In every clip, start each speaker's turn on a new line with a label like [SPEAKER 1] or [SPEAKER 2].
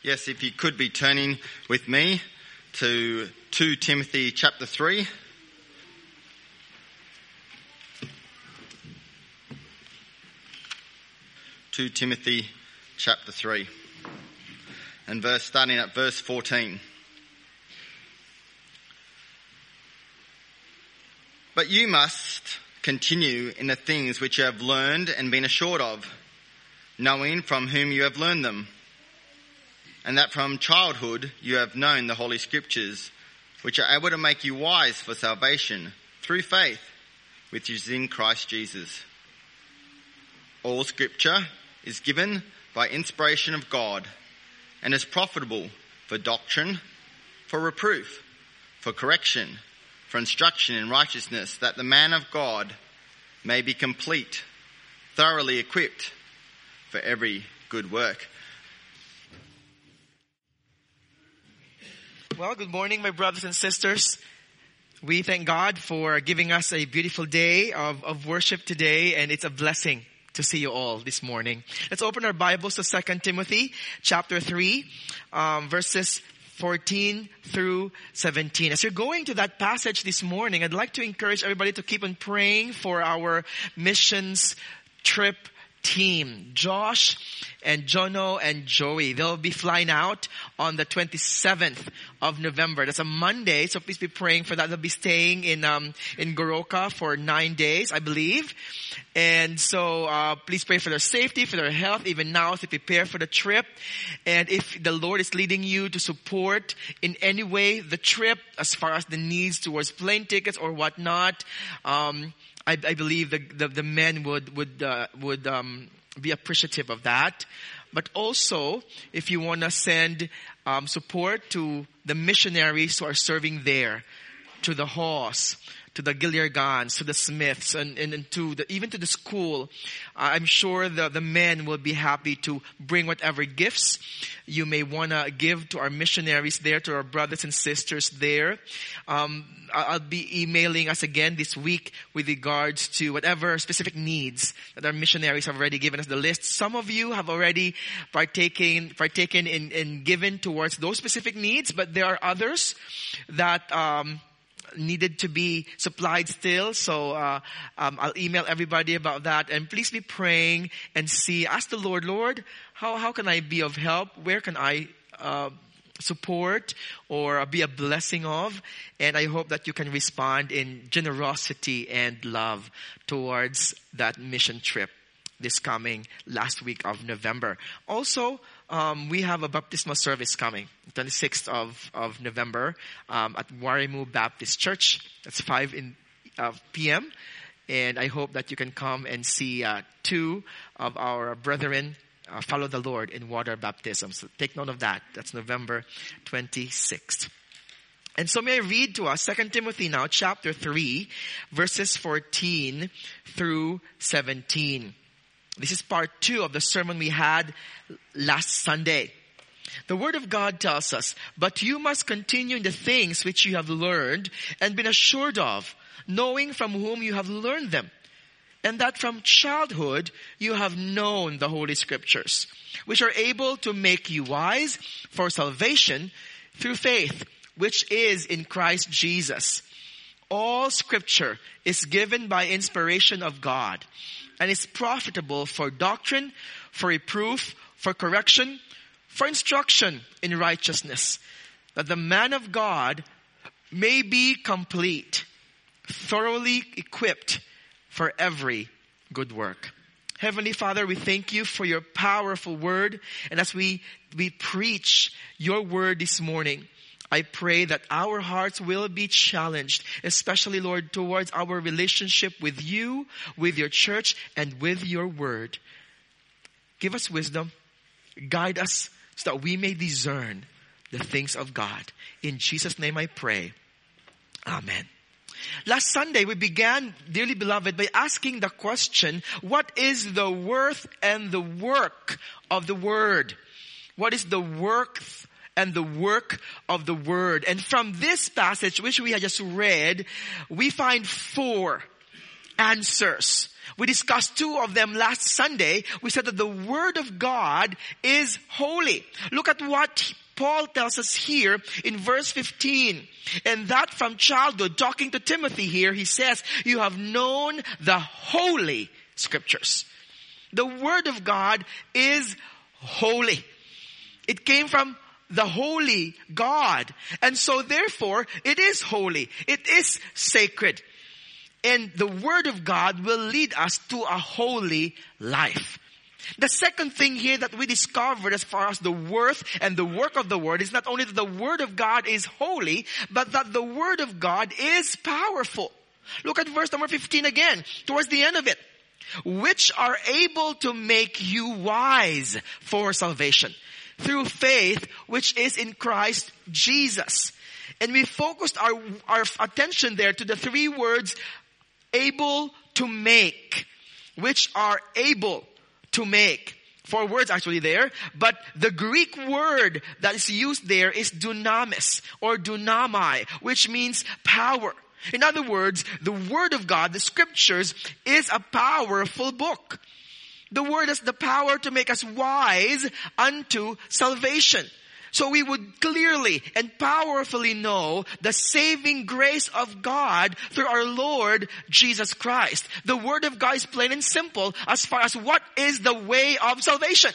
[SPEAKER 1] Yes, if you could be turning with me to 2 Timothy chapter 3. Timothy chapter 3 and starting at verse 14. But you must continue in the things which you have learned and been assured of, knowing from whom you have learned them, and that from childhood you have known the Holy Scriptures, which are able to make you wise for salvation through faith, which is in Christ Jesus. All Scripture is given by inspiration of God and is profitable for doctrine, for reproof, for correction, for instruction in righteousness, that the man of God may be complete, thoroughly equipped for every good work.
[SPEAKER 2] Well, good morning, my brothers and sisters. We thank God for giving us a beautiful day of worship today, and it's a blessing to see you all this morning. Let's open our Bibles to 2 Timothy chapter 3, verses 14 through 17. As you're going to that passage this morning, I'd like to encourage everybody to keep on praying for our missions trip team, Josh and Jono and Joey. They'll be flying out on the 27th of November. That's a Monday, so please be praying for that. They'll be staying in Goroka for 9 days, I believe. And so please pray for their safety, for their health, even now as they prepare for the trip. And if the Lord is leading you to support in any way the trip, as far as the needs towards plane tickets or whatnot, I believe the men would be appreciative of that. But also, if you want to send support to the missionaries who are serving there, to the Haws, to the Gilliargans, to the Smiths, and even to the school, I'm sure the men will be happy to bring whatever gifts you may want to give to our missionaries there, to our brothers and sisters there. I'll be emailing us again this week with regards to whatever specific needs that our missionaries have already given us the list. Some of you have already partaken in giving towards those specific needs, but there are others that needed to be supplied still. So I'll email everybody about that. And please be praying and ask the Lord, how can I be of help? Where can I support or be a blessing of? And I hope that you can respond in generosity and love towards that mission trip this coming last week of November. Also, we have a baptismal service coming, 26th of November, at Warimu Baptist Church. That's 5 p.m. And I hope that you can come and see two of our brethren follow the Lord in water baptism. So take note of that. That's November 26th. And so may I read to us 2 Timothy now, chapter 3, verses 14 through 17. This is part 2 of the sermon we had last Sunday. The Word of God tells us, "But you must continue in the things which you have learned and been assured of, knowing from whom you have learned them, and that from childhood you have known the Holy Scriptures, which are able to make you wise for salvation through faith, which is in Christ Jesus. All Scripture is given by inspiration of God, and is profitable for doctrine, for reproof, for correction, for instruction in righteousness, that the man of God may be complete, thoroughly equipped for every good work." Heavenly Father, we thank you for your powerful word. And as we preach your word this morning, I pray that our hearts will be challenged, especially, Lord, towards our relationship with you, with your church, and with your word. Give us wisdom. Guide us so that we may discern the things of God. In Jesus' name I pray. Amen. Last Sunday, we began, dearly beloved, by asking the question, what is the worth and the work of the Word? What is the worth and the work of the Word? And from this passage, which we had just read, we find 4 answers. We discussed two of them last Sunday. We said that the Word of God is holy. Look at what Paul tells us here in verse 15. And that from childhood, talking to Timothy here, he says, you have known the holy scriptures. The Word of God is holy. It came from the holy God. And so therefore, it is holy. It is sacred. And the Word of God will lead us to a holy life. The second thing here that we discovered as far as the worth and the work of the Word is not only that the Word of God is holy, but that the Word of God is powerful. Look at verse number 15 again, towards the end of it. Which are able to make you wise for salvation through faith which is in Christ Jesus. And we focused our attention there to the three words, able to make, which are able to make. 4 words actually there, but the Greek word that is used there is dunamis or dunamai, which means power. In other words, the Word of God, the Scriptures, is a powerful book. The Word has the power to make us wise unto salvation. So we would clearly and powerfully know the saving grace of God through our Lord Jesus Christ. The Word of God is plain and simple as far as what is the way of salvation.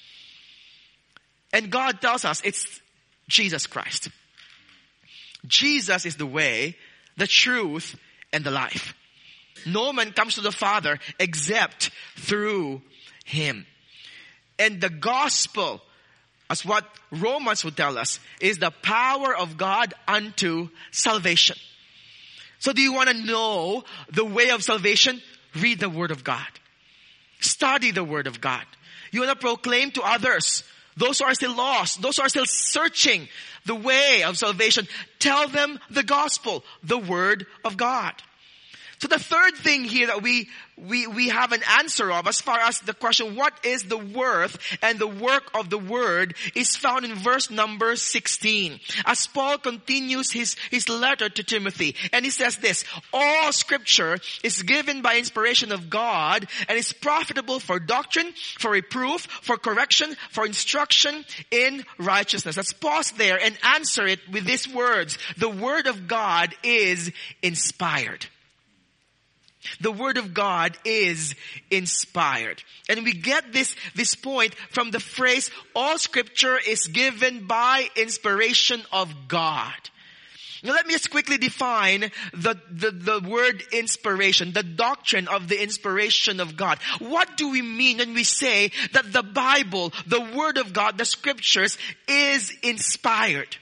[SPEAKER 2] And God tells us it's Jesus Christ. Jesus is the way, the truth, and the life. No man comes to the Father except through Him. And the gospel, as what Romans would tell us, is the power of God unto salvation. So do you want to know the way of salvation? Read the Word of God. Study the Word of God. You want to proclaim to others, those who are still lost, those who are still searching the way of salvation, tell them the gospel, the Word of God. So the third thing here that we have an answer of as far as the question, what is the worth and the work of the Word, is found in verse number 16. As Paul continues his letter to Timothy, and he says this, all Scripture is given by inspiration of God and is profitable for doctrine, for reproof, for correction, for instruction in righteousness. Let's pause there and answer it with these words. The Word of God is inspired. The Word of God is inspired. And we get this point from the phrase, all Scripture is given by inspiration of God. Now let me just quickly define the word inspiration, the doctrine of the inspiration of God. What do we mean when we say that the Bible, the Word of God, the Scriptures is inspired?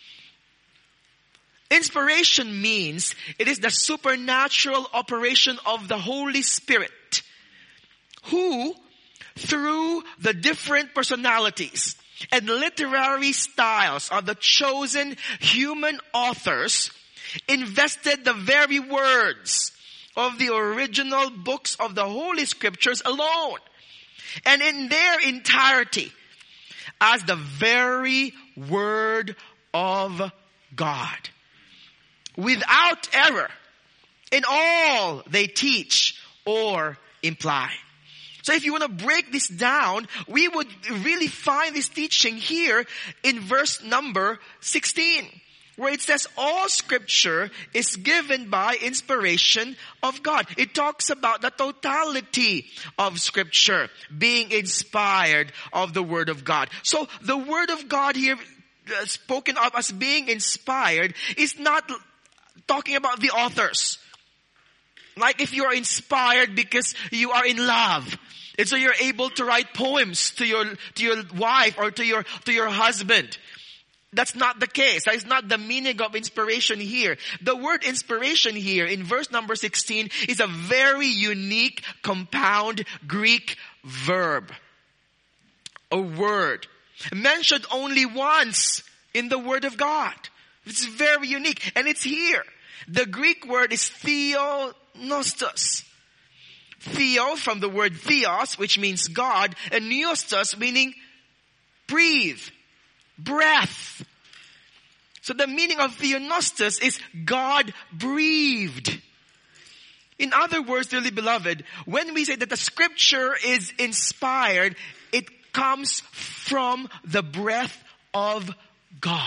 [SPEAKER 2] Inspiration means it is the supernatural operation of the Holy Spirit, who, through the different personalities and literary styles of the chosen human authors, invested the very words of the original books of the Holy Scriptures alone, and in their entirety, as the very Word of God, without error in all they teach or imply. So if you want to break this down, we would really find this teaching here in verse number 16, where it says all Scripture is given by inspiration of God. It talks about the totality of Scripture being inspired of the Word of God. So the Word of God here spoken of as being inspired is not talking about the authors. Like if you are inspired because you are in love, and so you're able to write poems to your wife or to your husband. That's not the case. That is not the meaning of inspiration here. The word inspiration here in verse number 16 is a very unique compound Greek verb. A word mentioned only once in the Word of God. It's very unique. And it's here. The Greek word is theopneustos. Theo from the word theos, which means God, and neustos meaning breathe, breath. So the meaning of theopneustos is God breathed. In other words, dearly beloved, when we say that the scripture is inspired, it comes from the breath of God.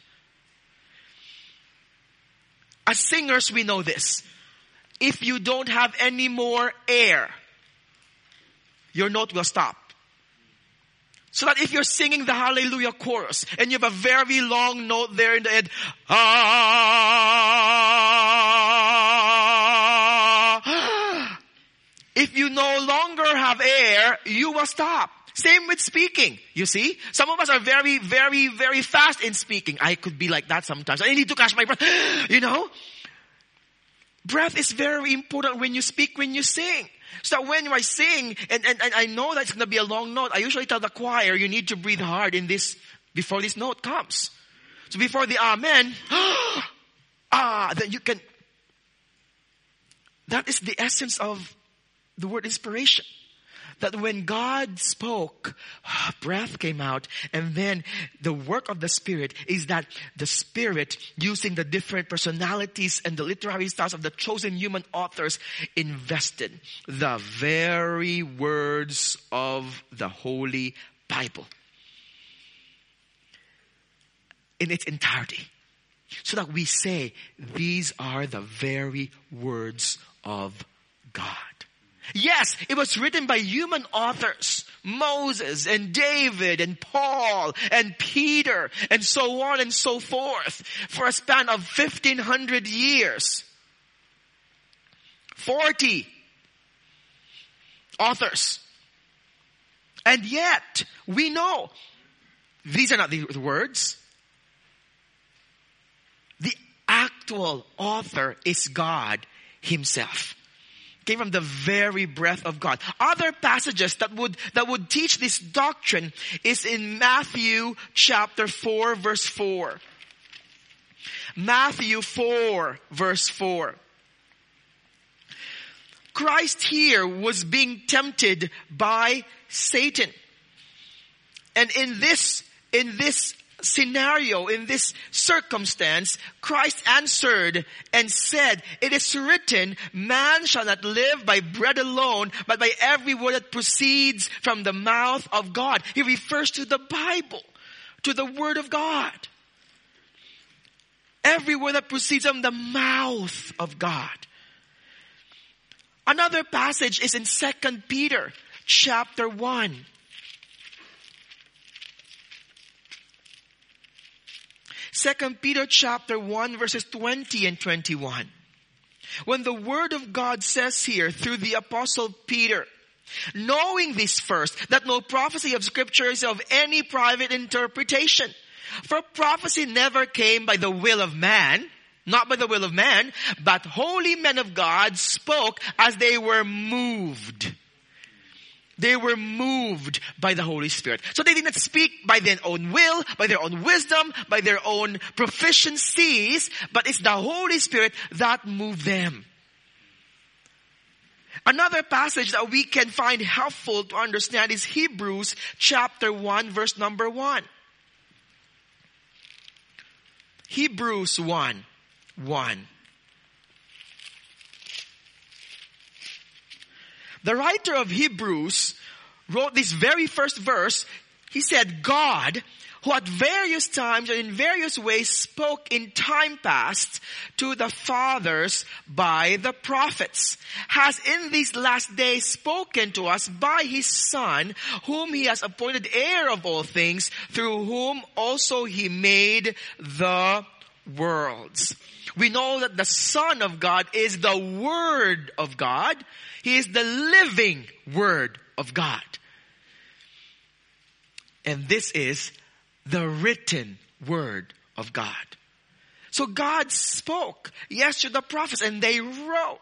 [SPEAKER 2] As singers, we know this. If you don't have any more air, your note will stop. So that if you're singing the Hallelujah chorus and you have a very long note there in the end, if you no longer have air, you will stop. Same with speaking, you see. Some of us are very, very, very fast in speaking. I could be like that sometimes. I need to catch my breath, you know. Breath is very important when you speak, when you sing. So when I sing, and I know that it's going to be a long note, I usually tell the choir, you need to breathe hard in this, before this note comes. So before the amen, then you can, that is the essence of the word inspiration. That when God spoke, breath came out, and then the work of the Spirit is that the Spirit, using the different personalities and the literary styles of the chosen human authors, invested the very words of the Holy Bible in its entirety. So that we say, these are the very words of God. Yes, it was written by human authors. Moses and David and Paul and Peter and so on and so forth. For a span of 1,500 years. 40 authors. And yet, we know these are not the words. The actual author is God Himself. Came from the very breath of God. Other passages that would teach this doctrine is in Matthew chapter 4 verse 4. Matthew 4 verse 4. Christ here was being tempted by Satan. And in this scenario, in this circumstance, Christ answered and said, it is written, man shall not live by bread alone, but by every word that proceeds from the mouth of God. He refers to the Bible, to the Word of God. Every word that proceeds from the mouth of God. Another passage is in 2 Peter chapter 1. 2 Peter chapter 1 verses 20 and 21. When the word of God says here through the apostle Peter, knowing this first, that no prophecy of scripture is of any private interpretation. For prophecy never came by the will of man, not by the will of man, but holy men of God spoke as they were moved. They were moved by the Holy Spirit. So they did not speak by their own will, by their own wisdom, by their own proficiencies, but it's the Holy Spirit that moved them. Another passage that we can find helpful to understand is Hebrews chapter 1 verse number 1. Hebrews 1:1. The writer of Hebrews wrote this very first verse. He said, God, who at various times and in various ways spoke in time past to the fathers by the prophets, has in these last days spoken to us by His Son, whom He has appointed heir of all things, through whom also He made the worlds. We know that the Son of God is the Word of God. He is the living Word of God. And this is the written Word of God. So God spoke, yes, to the prophets, and they wrote.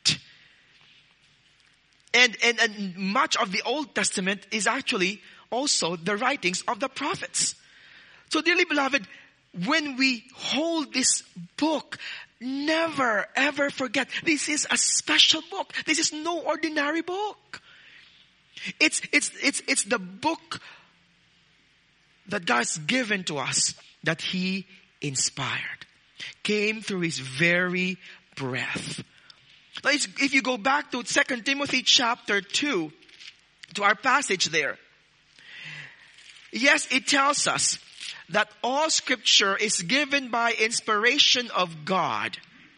[SPEAKER 2] And much of the Old Testament is actually also the writings of the prophets. So dearly beloved, when we hold this book, never ever forget, this is a special book. This is no ordinary book. It's the book that God's given to us, that He inspired. Came through His very breath. Now, if you go back to 2 Timothy chapter 2, to our passage there, yes, it tells us that all scripture is given by inspiration of God.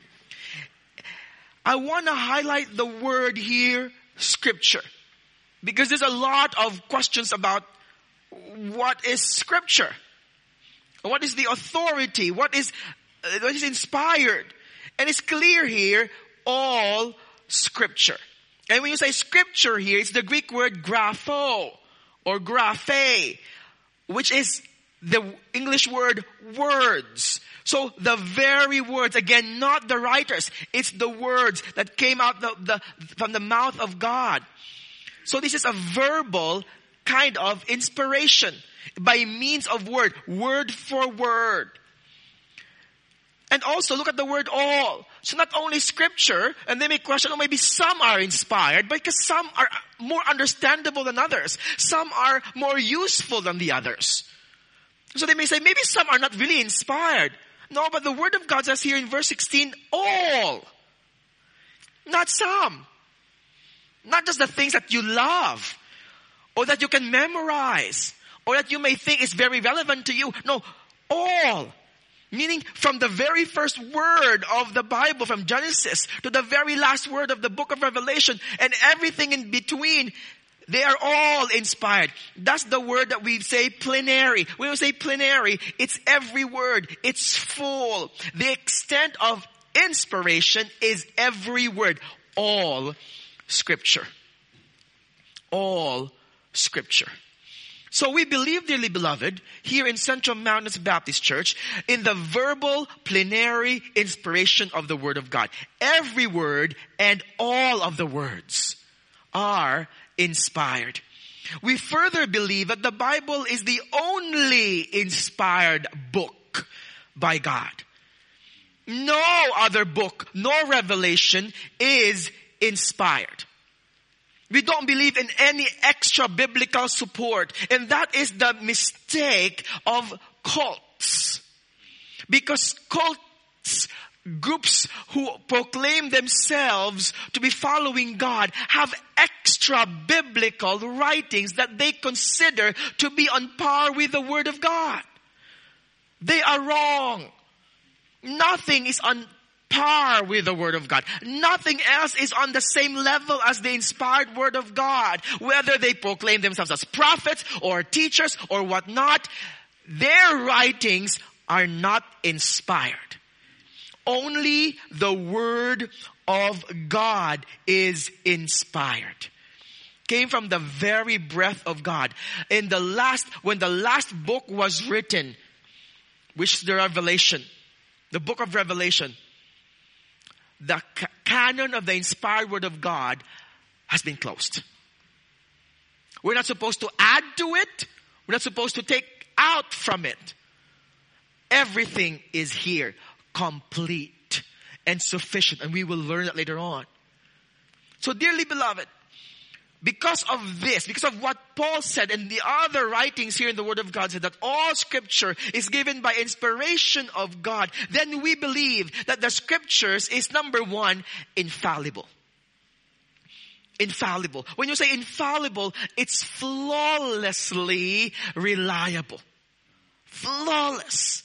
[SPEAKER 2] I want to highlight the word here, scripture, because there's a lot of questions about what is scripture? What is the authority? What is inspired? And it's clear here, all scripture. And when you say scripture here, it's the Greek word grapho or graphe, which is the English word words. So the very words, again, not the writers, it's the words that came out from the mouth of God. So this is a verbal kind of inspiration by means of word for word. And also look at the word all. So not only scripture, and they may question, maybe some are inspired, because some are more understandable than others. Some are more useful than the others. So they may say, maybe some are not really inspired. No, but the word of God says here in verse 16, all. Not some. Not just the things that you love, or that you can memorize, or that you may think is very relevant to you. No, all. Meaning from the very first word of the Bible, from Genesis to the very last word of the book of Revelation, and everything in between, they are all inspired. That's the word that we say plenary. When we say plenary, it's every word. It's full. The extent of inspiration is every word. All scripture. All scripture. So we believe, dearly beloved, here in Central Mountains Baptist Church, in the verbal, plenary inspiration of the Word of God. Every word and all of the words are inspired. We further believe that the Bible is the only inspired book by God. No other book, nor revelation is inspired. We don't believe in any extra biblical support. And that is the mistake of cults. Because cults, groups who proclaim themselves to be following God, have extra biblical writings that they consider to be on par with the Word of God. They are wrong. Nothing is on par with the Word of God. Nothing else is on the same level as the inspired Word of God. Whether they proclaim themselves as prophets or teachers or whatnot, their writings are not inspired. Only the Word of God is inspired. Came from the very breath of God. When the last book was written, which is the Revelation, the book of Revelation, the canon of the inspired Word of God has been closed. We're not supposed to add to it. We're not supposed to take out from it. Everything is here, complete and sufficient. And we will learn that later on. So dearly beloved, because of this, because of what Paul said and the other writings here in the Word of God said that all scripture is given by inspiration of God, then we believe that the scriptures is, number one, infallible. Infallible. When you say infallible, it's flawlessly reliable. Flawless.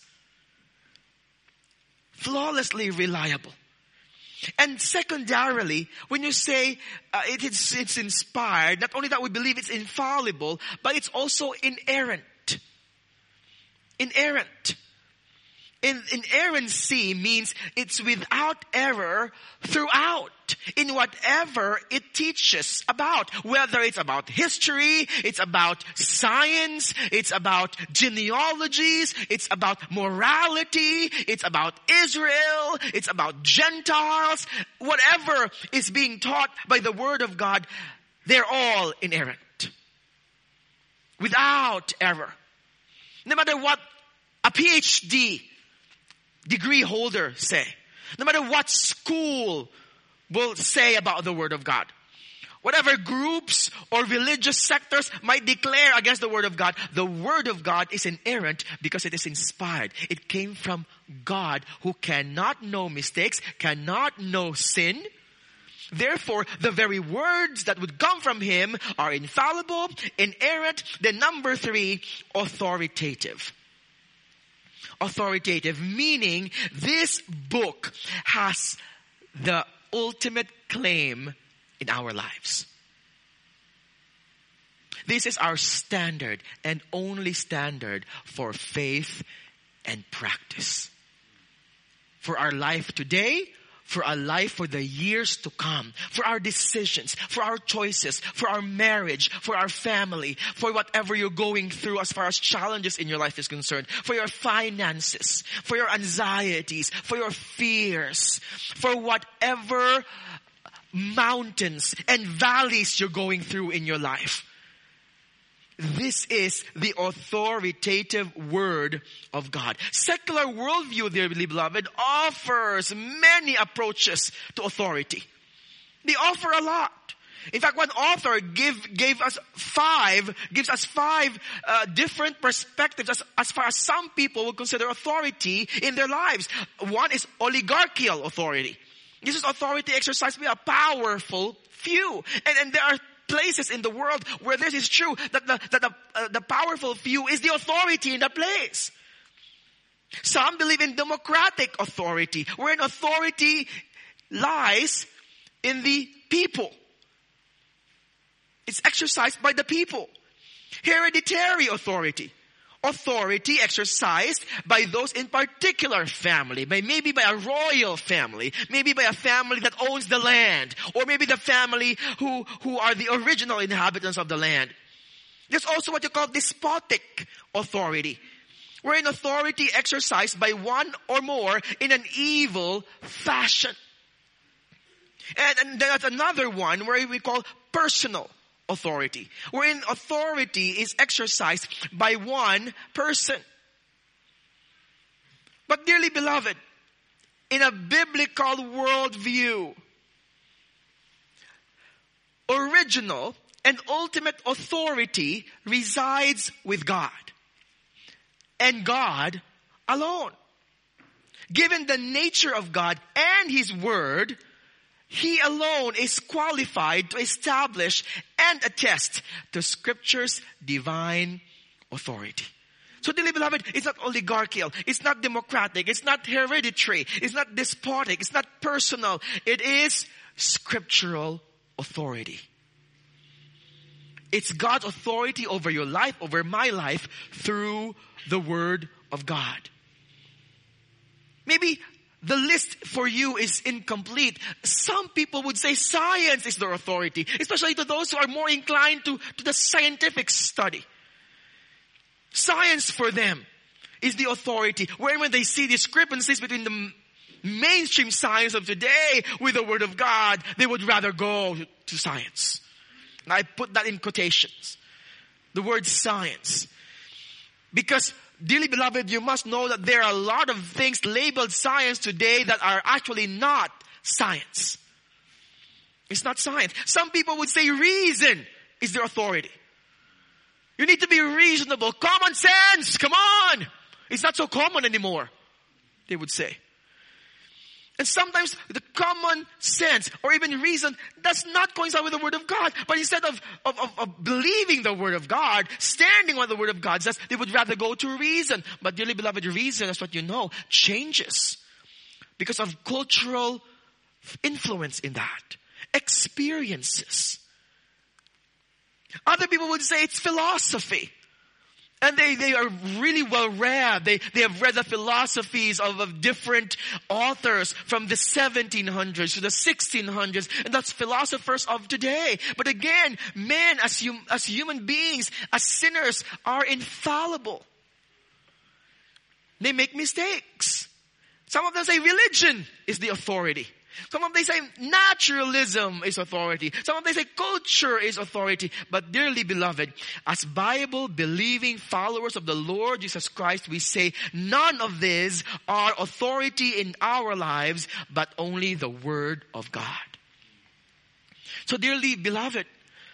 [SPEAKER 2] Flawlessly reliable. And secondarily, when you say it's inspired, not only that we believe it's infallible, but it's also inerrant. Inerrant. Inerrancy means it's without error throughout in whatever it teaches about. Whether it's about history, it's about science, it's about genealogies, it's about morality, it's about Israel, it's about Gentiles. Whatever is being taught by the Word of God, they're all inerrant. Without error. No matter what a PhD degree holder say. No matter what school will say about the Word of God. Whatever groups or religious sectors might declare against the Word of God, the Word of God is inerrant because it is inspired. It came from God, who cannot know mistakes, cannot know sin, Therefore, the very words that would come from him are infallible, inerrant. Then number 3, authoritative. Authoritative, meaning this book has the ultimate claim in our lives. This is our standard and only standard for faith and practice. For our life today, for our life for the years to come, for our decisions, for our choices, for our marriage, for our family, for whatever you're going through as far as challenges in your life is concerned, for your finances, for your anxieties, for your fears, for whatever mountains and valleys you're going through in your life. This is the authoritative word of God. Secular worldview, dearly beloved, offers many approaches to authority. They offer a lot. In fact, one author gives us five different perspectives as far as some people would consider authority in their lives. One is oligarchical authority. This is authority exercised by a powerful few. And there are places in the world where this is true, that the powerful few is the authority in the place. Some believe in democratic authority, wherein authority lies in the people. It's exercised by the people. Hereditary authority. Authority exercised by those in particular family, maybe by a royal family, maybe by a family that owns the land, or maybe the family who are the original inhabitants of the land. There's also what you call despotic authority, wherein authority exercised by one or more in an evil fashion. And there's another one where we call personal authority, wherein authority is exercised by one person. But dearly beloved, in a biblical worldview, original and ultimate authority resides with God, and God alone. Given the nature of God and His Word, He alone is qualified to establish and attest to Scripture's divine authority. So, dearly beloved, it's not oligarchical, it's not democratic, it's not hereditary, it's not despotic, it's not personal. It is scriptural authority. It's God's authority over your life, over my life, through the Word of God. Maybe the list for you is incomplete. Some people would say science is their authority, especially to those who are more inclined to the scientific study. Science for them is the authority. When they see discrepancies between the mainstream science of today with the Word of God, they would rather go to science. And I put that in quotations. The word science. Because, dearly beloved, you must know that there are a lot of things labeled science today that are actually not science. It's not science. Some people would say reason is their authority. You need to be reasonable. Common sense, come on! It's not so common anymore, they would say. And sometimes the common sense or even reason does not coincide with the Word of God. But instead of believing the Word of God, standing on the Word of God says, they would rather go to reason. But dearly beloved, reason, as what you know, changes because of cultural influence in that. Experiences. Other people would say it's philosophy. And they are really well read. They have read the philosophies of different authors from the 1700s to the 1600s. And that's philosophers of today. But again, men as human beings, as sinners, are infallible. They make mistakes. Some of them say religion is the authority. Some of them say naturalism is authority. Some of them say culture is authority. But dearly beloved, as Bible-believing followers of the Lord Jesus Christ, we say none of these are authority in our lives, but only the Word of God. So dearly beloved,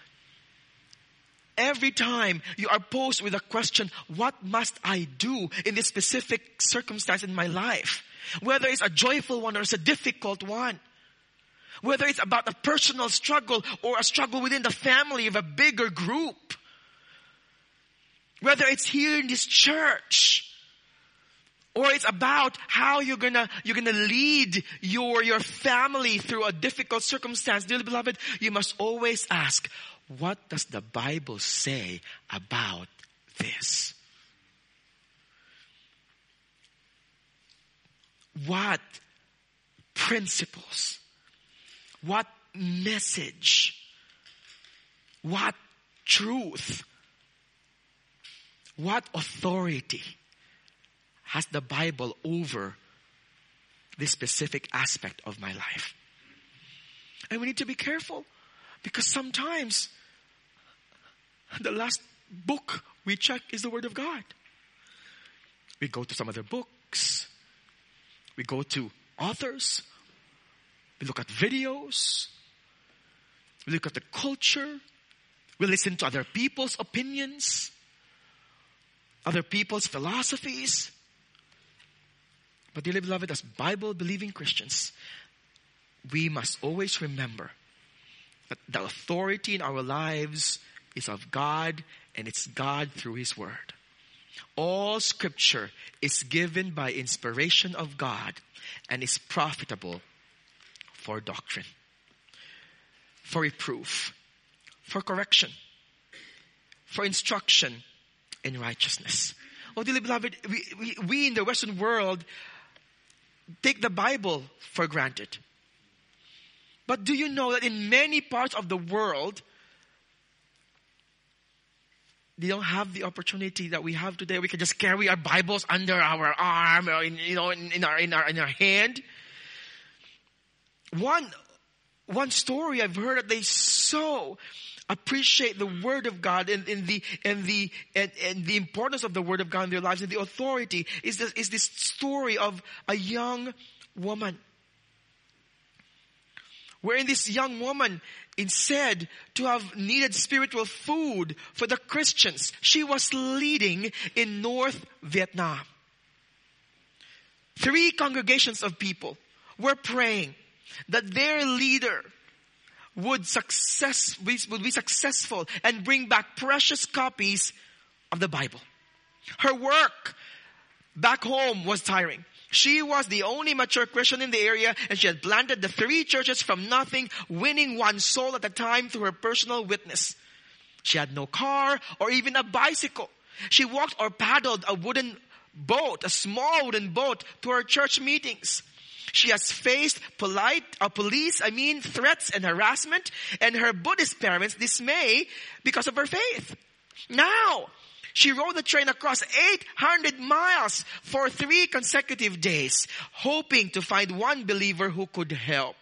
[SPEAKER 2] every time you are posed with a question, what must I do in this specific circumstance in my life? Whether it's a joyful one or it's a difficult one. Whether it's about a personal struggle or a struggle within the family of a bigger group. Whether it's here in this church. Or it's about how you're gonna lead your family through a difficult circumstance. Dearly beloved, you must always ask, what does the Bible say about this? What principles? What message? What truth? What authority has the Bible over this specific aspect of my life? And we need to be careful, because sometimes the last book we check is the Word of God. We go to some other books. We go to authors. We look at videos. We look at the culture. We listen to other people's opinions, other people's philosophies. But dearly beloved, as Bible-believing Christians, we must always remember that the authority in our lives is of God, and it's God through His Word. All Scripture is given by inspiration of God and is profitable for doctrine, for reproof, for correction, for instruction in righteousness. Oh, dearly beloved, we in the Western world take the Bible for granted. But do you know that in many parts of the world, they don't have the opportunity that we have today? We can just carry our Bibles under our arm or in our hand. One story I've heard that they so appreciate the Word of God and the importance of the Word of God in their lives and the authority is this story of a young woman, wherein this young woman is said to have needed spiritual food for the Christians she was leading in North Vietnam. 3 congregations of people were praying that their leader would be successful and bring back precious copies of the Bible. Her work back home was tiring. She was the only mature Christian in the area, and she had planted the 3 churches from nothing, winning 1 soul at a time through her personal witness. She had no car or even a bicycle. She walked or paddled a small wooden boat to her church meetings. She has faced police threats and harassment, and her Buddhist parents' dismay because of her faith. Now, she rode the train across 800 miles for 3 consecutive days, hoping to find one believer who could help.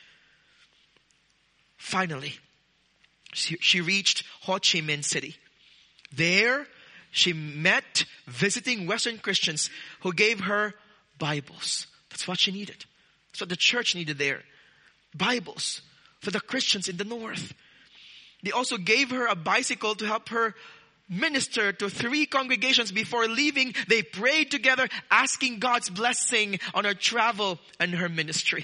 [SPEAKER 2] Finally, she reached Ho Chi Minh City. There, she met visiting Western Christians who gave her Bibles. That's what she needed. That's what the church needed there. Bibles for the Christians in the north. They also gave her a bicycle to help her minister to 3 congregations. Before leaving, they prayed together, asking God's blessing on her travel and her ministry.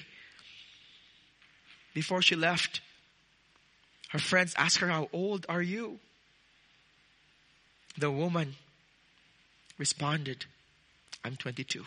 [SPEAKER 2] Before she left, her friends asked her, "How old are you?" The woman responded, "I'm 22.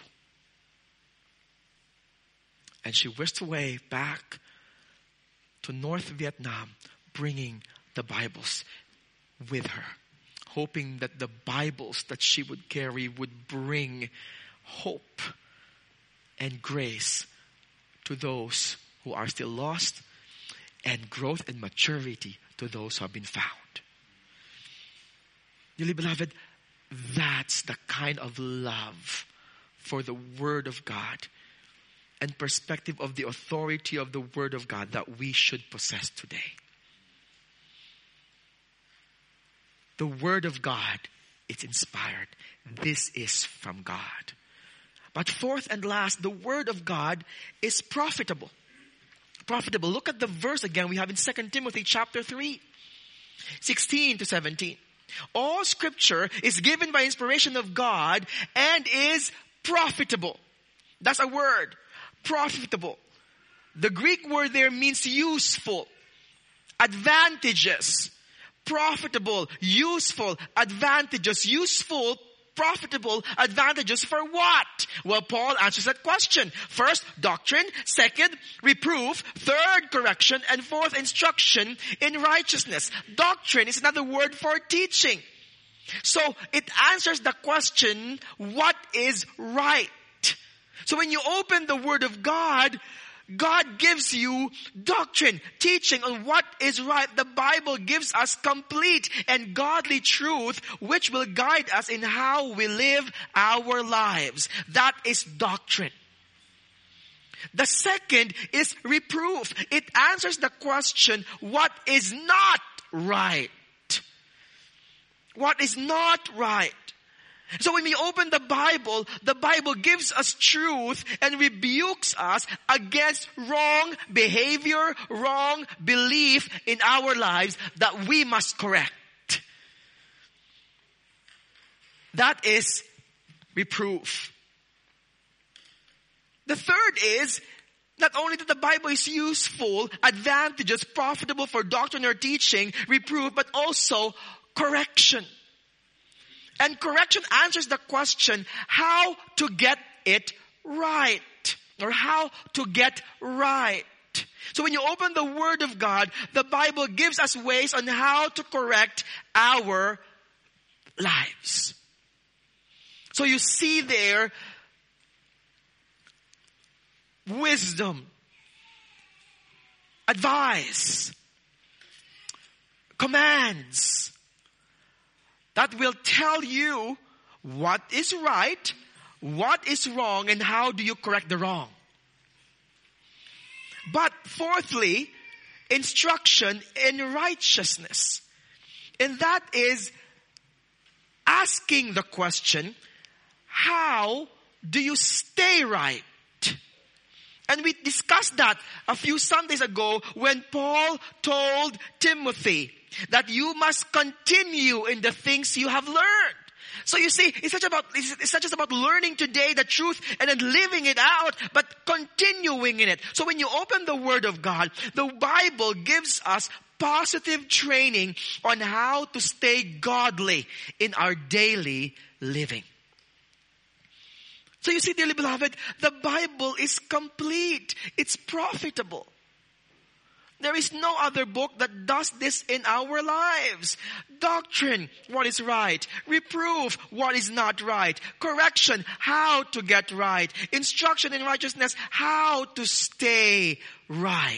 [SPEAKER 2] And she whisked away back to North Vietnam, bringing the Bibles with her, hoping that the Bibles that she would carry would bring hope and grace to those who are still lost, and growth and maturity to those who have been found. Dearly beloved, that's the kind of love for the Word of God and perspective of the authority of the Word of God that we should possess today. The Word of God, it's inspired. This is from God. But fourth and last, the Word of God is profitable. Profitable. Look at the verse again we have in 2 Timothy chapter 3, 16 to 17. All Scripture is given by inspiration of God and is profitable. That's a word. Profitable. the Greek word there means useful, advantageous, profitable, useful, advantageous, useful, profitable, advantageous for what? Well, Paul answers that question. First, doctrine. Second, reproof. Third, correction. And fourth, instruction in righteousness. Doctrine is another word for teaching. So it answers the question, what is right? So when you open the Word of God, God gives you doctrine, teaching on what is right. The Bible gives us complete and godly truth which will guide us in how we live our lives. That is doctrine. The second is reproof. It answers the question, what is not right? What is not right? So when we open the Bible gives us truth and rebukes us against wrong behavior, wrong belief in our lives that we must correct. That is reproof. The third is, not only that the Bible is useful, advantageous, profitable for doctrine or teaching, reproof, but also correction. And correction answers the question, how to get it right. Or how to get right. So when you open the Word of God, the Bible gives us ways on how to correct our lives. So you see there, wisdom, advice, commands, that will tell you what is right, what is wrong, and how do you correct the wrong. But fourthly, instruction in righteousness. And that is asking the question, how do you stay right? And we discussed that a few Sundays ago when Paul told Timothy that you must continue in the things you have learned. So you see, it's not just about learning today the truth and then living it out, but continuing in it. So when you open the Word of God, the Bible gives us positive training on how to stay godly in our daily living. So you see, dearly beloved, the Bible is complete. It's profitable. There is no other book that does this in our lives. Doctrine, what is right. Reproof, what is not right. Correction, how to get right. Instruction in righteousness, how to stay right.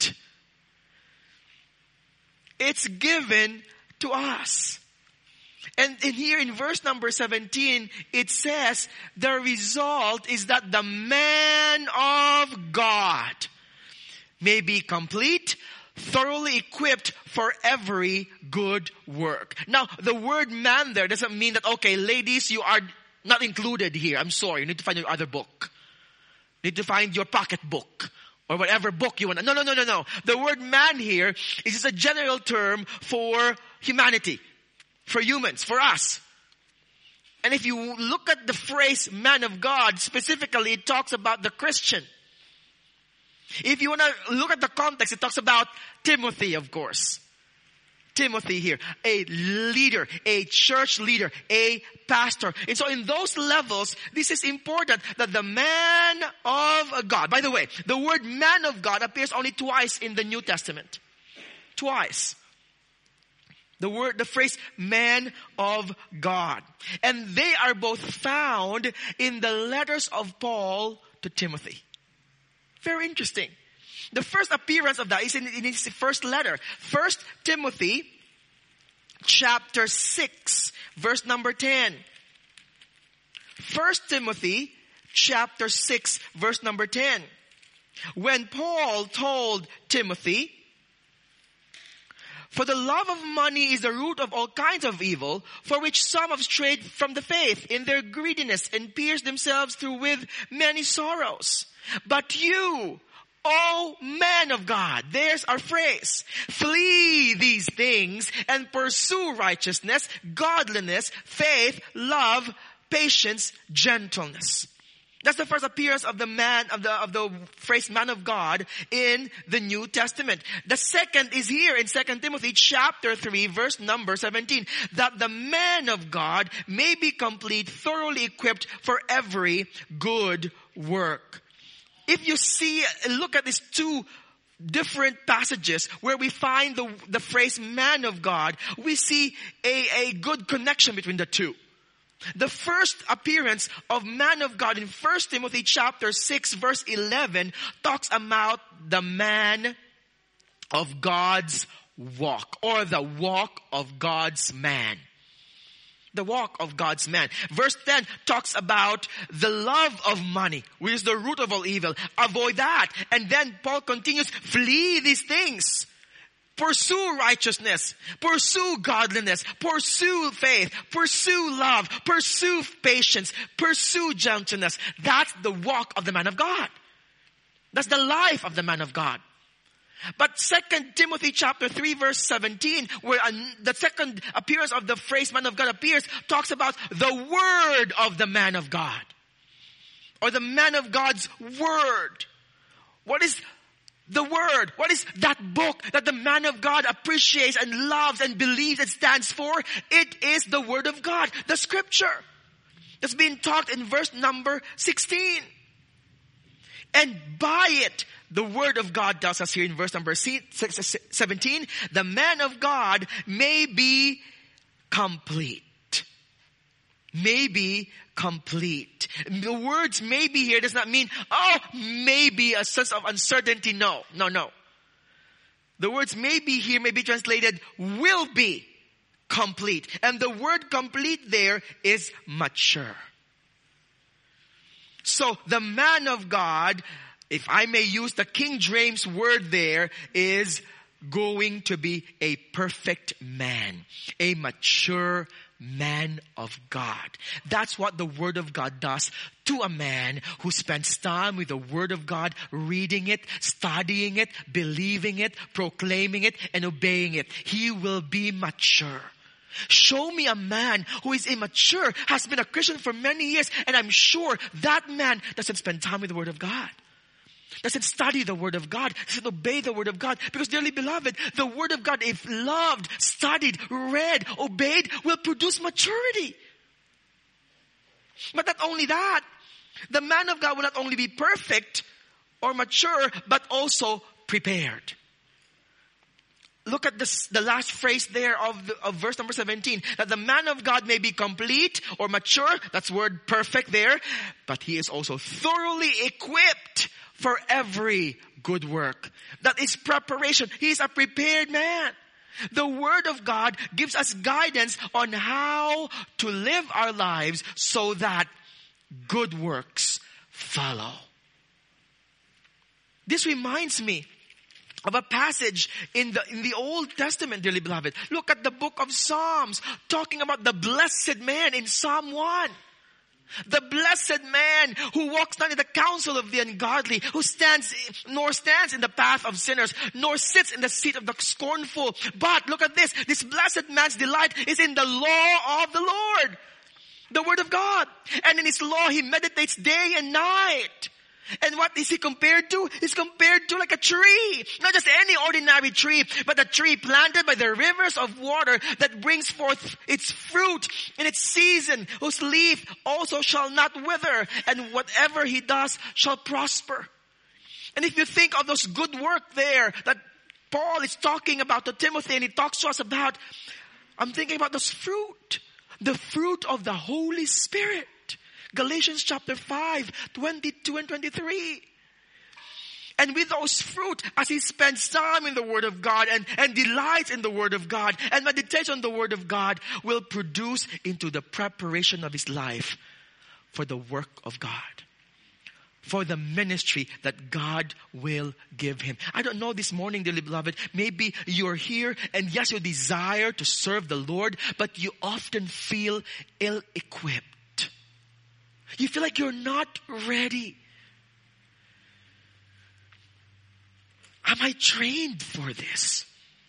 [SPEAKER 2] It's given to us. And here in verse number 17, it says, the result is that the man of God may be complete, thoroughly equipped for every good work. Now, the word man there doesn't mean that, okay, ladies, you are not included here. I'm sorry. You need to find your other book. You need to find your pocket book. Or whatever book you want. No. The word man here is just a general term for humanity. For humans. For us. And if you look at the phrase man of God, specifically it talks about the Christian. If you want to look at the context, it talks about Timothy, of course. Timothy here. A leader, a church leader, a pastor. And so in those levels, this is important that the man of God. By the way, the word man of God appears only twice in the New Testament. Twice. The phrase man of God. And they are both found in the letters of Paul to Timothy. Very interesting. The first appearance of that is in his first letter. 1 Timothy chapter 6 verse number 10. 1 Timothy chapter 6 verse number 10. When Paul told Timothy, for the love of money is the root of all kinds of evil, for which some have strayed from the faith in their greediness and pierced themselves through with many sorrows. But you, O man of God, there's our phrase, flee these things and pursue righteousness, godliness, faith, love, patience, gentleness. That's the first appearance of the phrase man of God in the New Testament. The second is here in 2 Timothy chapter 3 verse number 17. That the man of God may be complete, thoroughly equipped for every good work. If you look at these two different passages where we find the phrase man of God, we see a good connection between the two. The first appearance of man of God in 1 Timothy chapter 6 verse 11 talks about the man of God's walk, or the walk of God's man. The walk of God's man. Verse 10 talks about the love of money, which is the root of all evil. Avoid that. And then Paul continues, flee these things. Pursue righteousness, pursue godliness, pursue faith, pursue love, pursue patience, pursue gentleness. That's the walk of the man of God. That's the life of the man of God. But 2 Timothy chapter 3 verse 17, where the second appearance of the phrase man of God appears, talks about the word of the man of God. Or the man of God's word. What is the word? What is that book that the man of God appreciates and loves and believes and stands for? It is the word of God, the scripture. That's being taught in verse number 16. And by it, the word of God tells us here in verse number 17, the man of God may be complete. May be complete. The words maybe here does not mean, maybe a sense of uncertainty. No. The words maybe here may be translated will be complete. And the word complete there is mature. So the man of God, if I may use the King James word there, is going to be a perfect man. A mature man of God. That's what the Word of God does to a man who spends time with the Word of God, reading it, studying it, believing it, proclaiming it, and obeying it. He will be mature. Show me a man who is immature, has been a Christian for many years, and I'm sure that man doesn't spend time with the Word of God. Doesn't study the Word of God, doesn't obey the Word of God. Because dearly beloved, the Word of God, if loved, studied, read, obeyed, will produce maturity. But not only that, the man of God will not only be perfect or mature, but also prepared. Look at this, the last phrase there of verse number 17. That the man of God may be complete or mature. That's word perfect there. But he is also thoroughly equipped for every good work. That is preparation. He is a prepared man. The Word of God gives us guidance on how to live our lives so that good works follow. This reminds me of a passage in the Old Testament, dearly beloved. Look at the book of Psalms, talking about the blessed man in Psalm 1. The blessed man who walks not in the counsel of the ungodly, who nor stands in the path of sinners, nor sits in the seat of the scornful. But look at this blessed man's delight is in the law of the Lord, the Word of God. And in His law he meditates day and night. And what is he compared to? He's compared to like a tree. Not just any ordinary tree, but a tree planted by the rivers of water that brings forth its fruit in its season, whose leaf also shall not wither, and whatever he does shall prosper. And if you think of those good work there that Paul is talking about to Timothy, and he talks to us about, I'm thinking about those fruit. The fruit of the Holy Spirit. Galatians chapter 5, 22 and 23. And with those fruit, as he spends time in the Word of God and delights in the Word of God and meditates on the Word of God, will produce into the preparation of his life for the work of God. For the ministry that God will give him. I don't know this morning, dearly beloved, maybe you're here and yes, you desire to serve the Lord, but you often feel ill-equipped. You feel like you're not ready. Am I trained for this?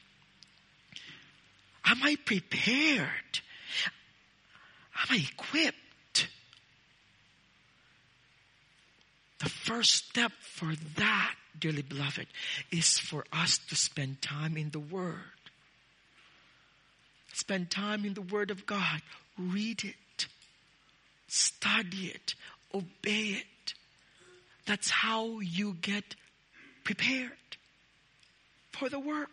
[SPEAKER 2] Am I prepared? Am I equipped? first step for that, dearly beloved, is for us to spend time in the Word. Spend time in the Word of God. Read it. Study it. Obey it. That's how you get prepared for the work.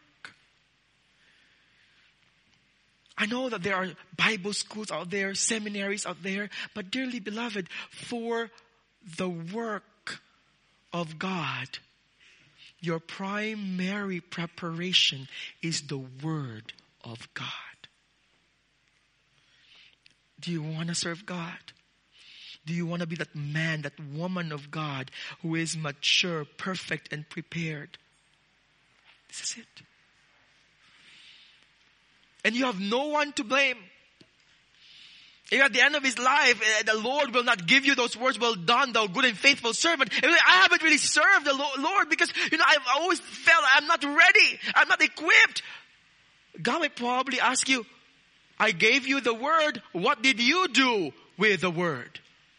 [SPEAKER 2] I know that there are Bible schools out there, seminaries out there, but dearly beloved, for the work of God, your primary preparation is the Word of God. Do you want to serve God? Do you want to be that man, that woman of God who is mature, perfect, and prepared? This is it. And you have no one to blame. If at the end of his life, the Lord will not give you those words, well done, thou good and faithful servant. And I haven't really served the Lord because, I've always felt I'm not ready. I'm not equipped. God may probably ask you, I gave you the word. What did you do with the word?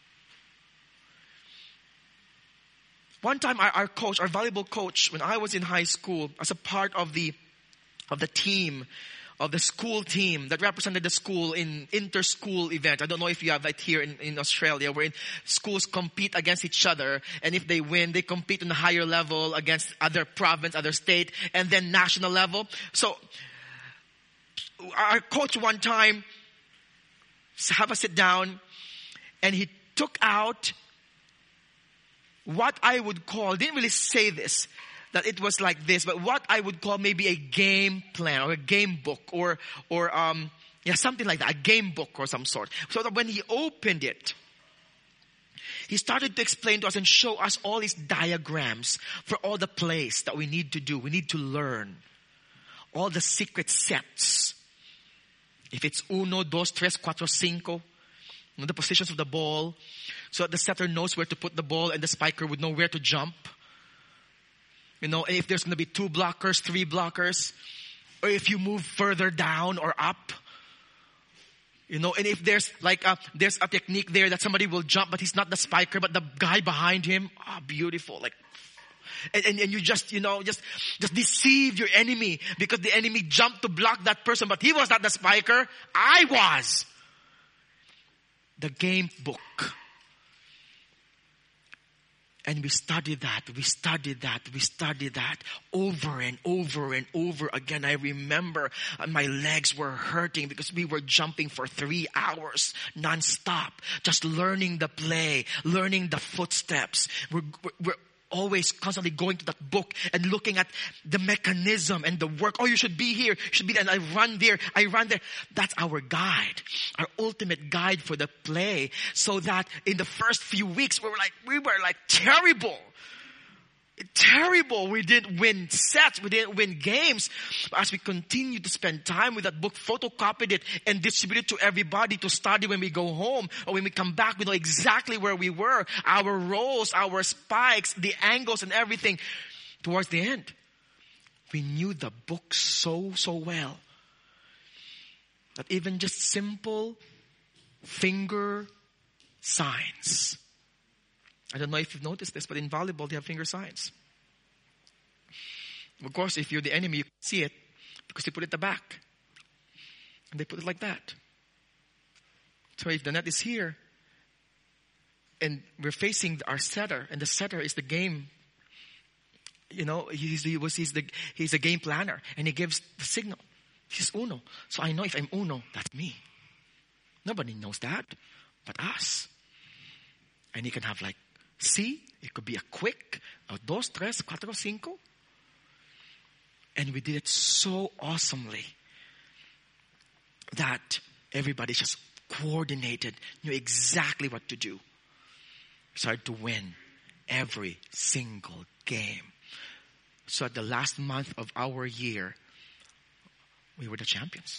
[SPEAKER 2] One time our coach, our volleyball coach, when I was in high school, as a part of the team, of the school team that represented the school in inter-school event. I don't know if you have that here in Australia, where schools compete against each other. And if they win, they compete on a higher level against other province, other state, and then national level. So our coach one time have a sit down, and he took out what I would call, didn't really say this, that it was like this, but what I would call maybe a game plan or a game book or something like that, a game book or some sort. So that when he opened it, he started to explain to us and show us all these diagrams for all the plays that we need to do. We need to learn. All the secret sets. If it's uno, dos, tres, cuatro, cinco, the positions of the ball, so that the setter knows where to put the ball and the spiker would know where to jump. And if there's going to be 2 blockers, 3 blockers, or if you move further down or up, and if there's there's a technique there that somebody will jump, but he's not the spiker, but the guy behind him. Beautiful. And you just deceive your enemy because the enemy jumped to block that person, but he was not the spiker. I was. The game book. And we studied that over and over and over again. I remember my legs were hurting because we were jumping for 3 hours nonstop, just learning the play, learning the footsteps. We're always constantly going to that book and looking at the mechanism and the work. Oh, you should be here. You should be there. And I run there. That's our guide, our ultimate guide for the play. So that in the first few weeks, we were like terrible. We didn't win sets. We didn't win games. But as we continued to spend time with that book, photocopied it and distributed it to everybody to study when we go home. Or when we come back, we know exactly where we were. Our rolls, our spikes, the angles and everything. Towards the end, we knew the book so well. That even just simple finger signs. I don't know if you've noticed this, but in volleyball, they have finger signs. Of course, if you're the enemy, you can see it because they put it at the back. And they put it like that. So if the net is here, and we're facing our setter, and the setter is the game, he's a game planner, and he gives the signal. He's uno. So I know if I'm uno, that's me. Nobody knows that but us. And he can have C, it could be a quick, a dos, tres, cuatro, cinco. And we did it so awesomely that everybody just coordinated, knew exactly what to do. We started to win every single game. So at the last month of our year, we were the champions.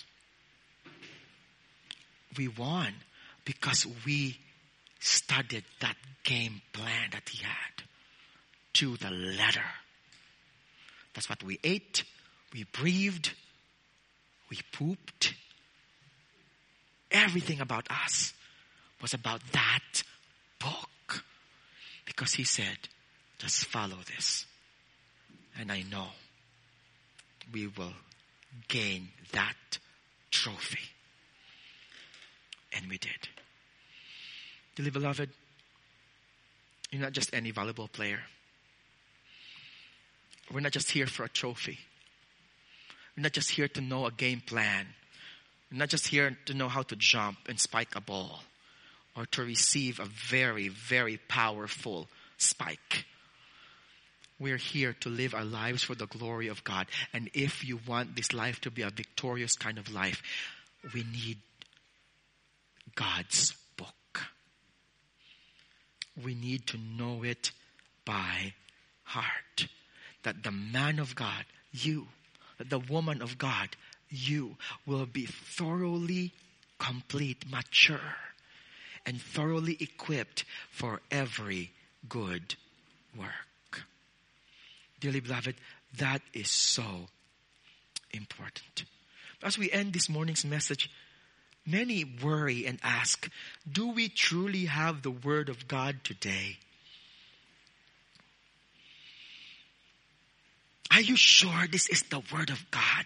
[SPEAKER 2] We won because we studied that game plan that he had to the letter. That's what we ate, we breathed, we pooped. Everything about us was about that book. Because he said, Just follow this. And I know we will gain that trophy. And we did. Dearly beloved, you're not just any volleyball player. We're not just here for a trophy. We're not just here to know a game plan. We're not just here to know how to jump and spike a ball or to receive a very, very powerful spike. We're here to live our lives for the glory of God. And if you want this life to be a victorious kind of life, we need God's book. We need to know it by heart. That the man of God, you, that the woman of God, you, will be thoroughly complete, mature, and thoroughly equipped for every good work. Dearly beloved, that is so important. As we end this morning's message, many worry and ask, do we truly have the Word of God today? Are you sure this is the Word of God?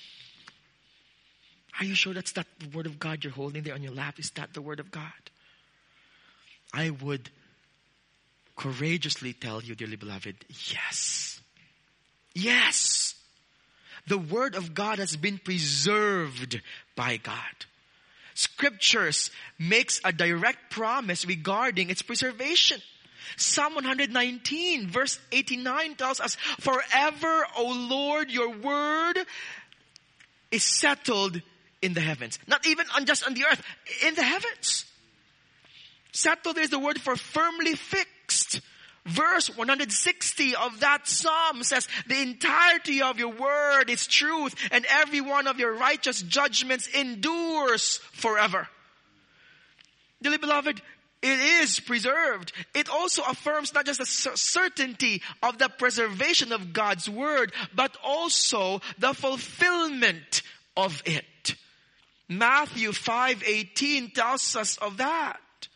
[SPEAKER 2] Are you sure that's not the Word of God you're holding there on your lap? Is that the Word of God? I would courageously tell you, dearly beloved, yes. Yes. The Word of God has been preserved by God. Scriptures makes a direct promise regarding its preservation. Psalm 119 verse 89 tells us, forever, O Lord, your word is settled in the heavens. Not even just on the earth, in the heavens. Settled is the word for firmly fixed. Verse 160 of that psalm says, the entirety of your word is truth, and every one of your righteous judgments endures forever. Dearly beloved, it is preserved. It also affirms not just the certainty of the preservation of God's word, but also the fulfillment of it. Matthew 5:18 tells us of that.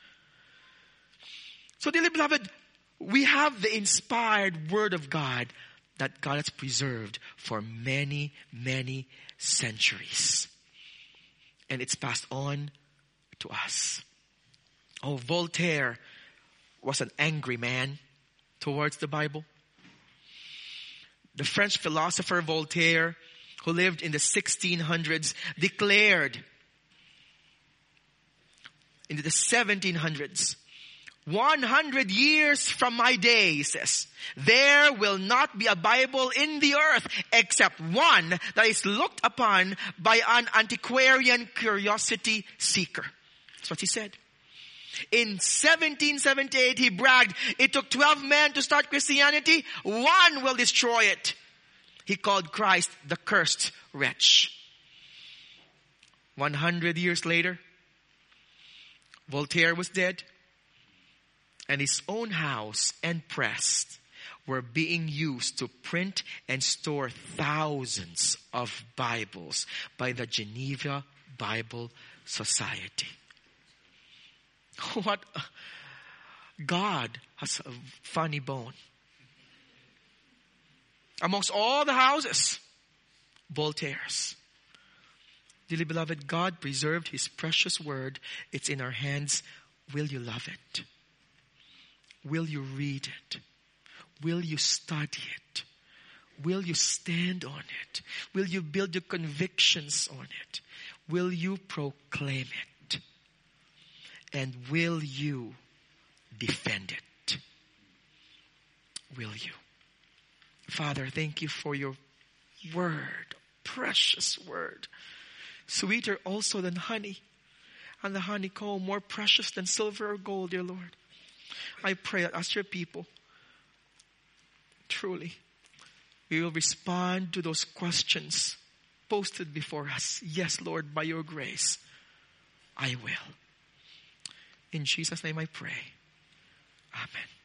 [SPEAKER 2] So, dearly beloved, we have the inspired word of God that God has preserved for many, many centuries. And it's passed on to us. Oh, Voltaire was an angry man towards the Bible. The French philosopher Voltaire, who lived in the 1600s, declared in the 1700s, 100 years from my day, he says, there will not be a Bible in the earth except one that is looked upon by an antiquarian curiosity seeker. That's what he said. In 1778, he bragged, it took 12 men to start Christianity. One will destroy it. He called Christ the cursed wretch. 100 years later, Voltaire was dead. And his own house and press were being used to print and store thousands of Bibles by the Geneva Bible Society. What? God has a funny bone. Amongst all the houses, Voltaire's. Dearly beloved, God preserved His precious word. It's in our hands. Will you love it? Will you read it? Will you study it? Will you stand on it? Will you build your convictions on it? Will you proclaim it? And will you defend it? Will you? Father, thank you for your word, precious word. Sweeter also than honey, and the honeycomb more precious than silver or gold, dear Lord. I pray that as your people, truly, we will respond to those questions posted before us. Yes, Lord, by your grace, I will. In Jesus' name I pray. Amen.